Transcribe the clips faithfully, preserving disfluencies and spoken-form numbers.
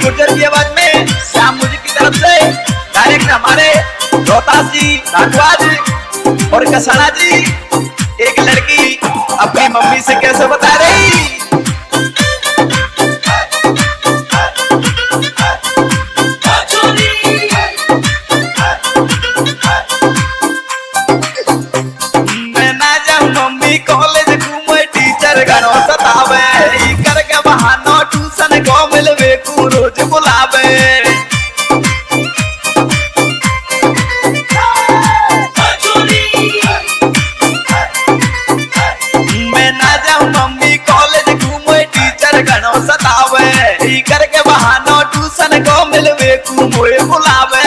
गुर्जर की आवाज में श्याम म्यूजिक की तरफ से डायरेक्ट हमारे रोहतास जी, राघवाज और कसाना जी। एक लड़की अपनी मम्मी से कैसे बता रही। मैं ना जाऊं मम्मी कॉलेज घूमे, टीचर घरों सतावे, करके बहाना ट्यूशन को मिलवे को रोज बुलावे। मैं ना जाऊं मम्मी कॉलेज घूमे, टीचर घरों सतावे, करके बहाना ट्यूशन को मिलवे को मोए बुलावे।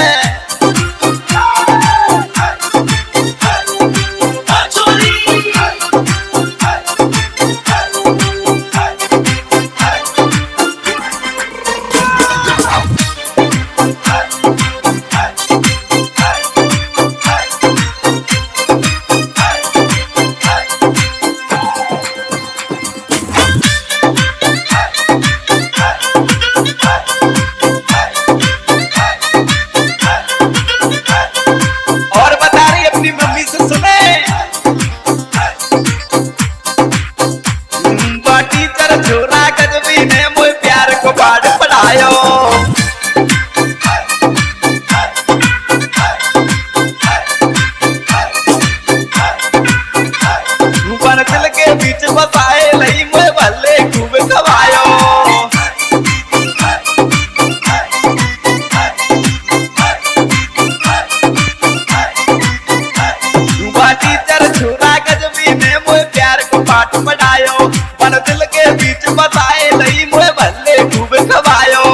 बीच बसाए लई में भले खूब खवायो। टीचर छोरा गजबी ने मोए प्यार को पाठ पढ़ायो, पर दिल के बीच बसाए लई में भले खूब खवायो।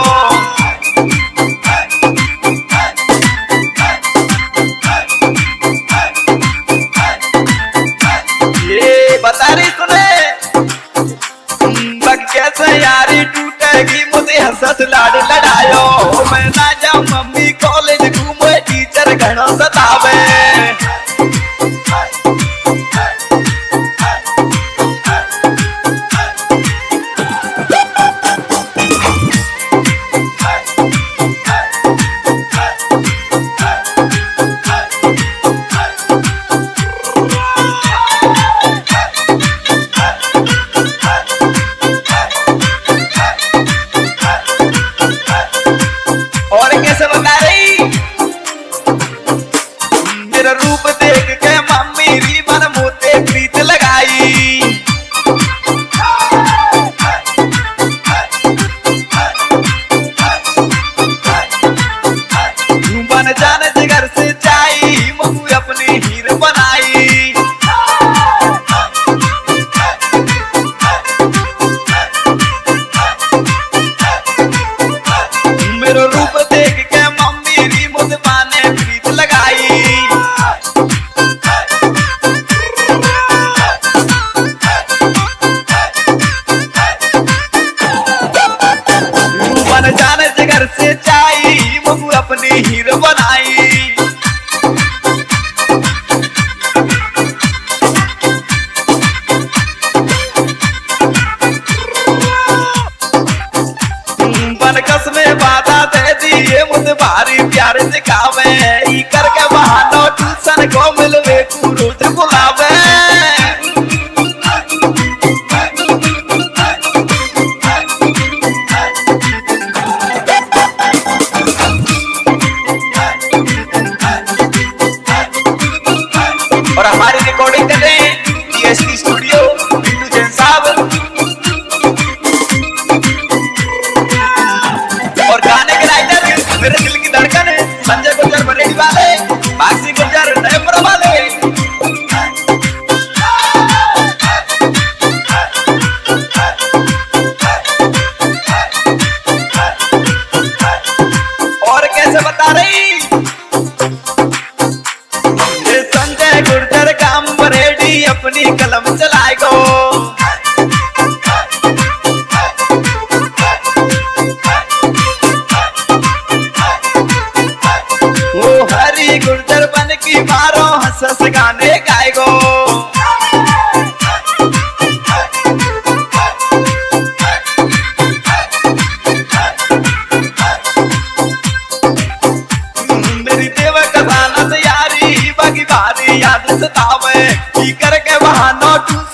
ये बता रही सुने कैसे यारी टूटेगी, मुझे हंसत लाड लड़ायो। मैं ना जाऊं मम्मी कॉलेज घूमे, टीचर घरों सतावे। और कैसे बता रही मेरा रूप देख के मम्मी री मन मोते प्रीत लगाई। बन जाने जिगर से जाई मम्मी अपनी हीर बनाई। मेरा रूप देख के मम्मी री मुझ पाने प्रीत लगाई। बन जाने जिगर से चाई मम्मी अपनी हीर बनाई। बनकस में वादा दे दिए मुझे भारी प्यार दिखावे, करके बहाना ट्यूशन को मिलवे को रोज बुलावे। और हमारी रिकॉर्डिंग कर रहे हैं टीएसपी स्टूडियो बिट्टू जैन साहब। और गाने के राइटर मेरे दिल की धड़कन है संजय गुर्जर बरेली वाले, बाक्सी गुर्जर नयपुरा वाले। और कैसे बता रही ये संजय गुर्जर काम बरेली अपनी कलम चलाएगो। वो हरी गुर्जर बन की मारो हंस हंस गाने गाएगो। छोटू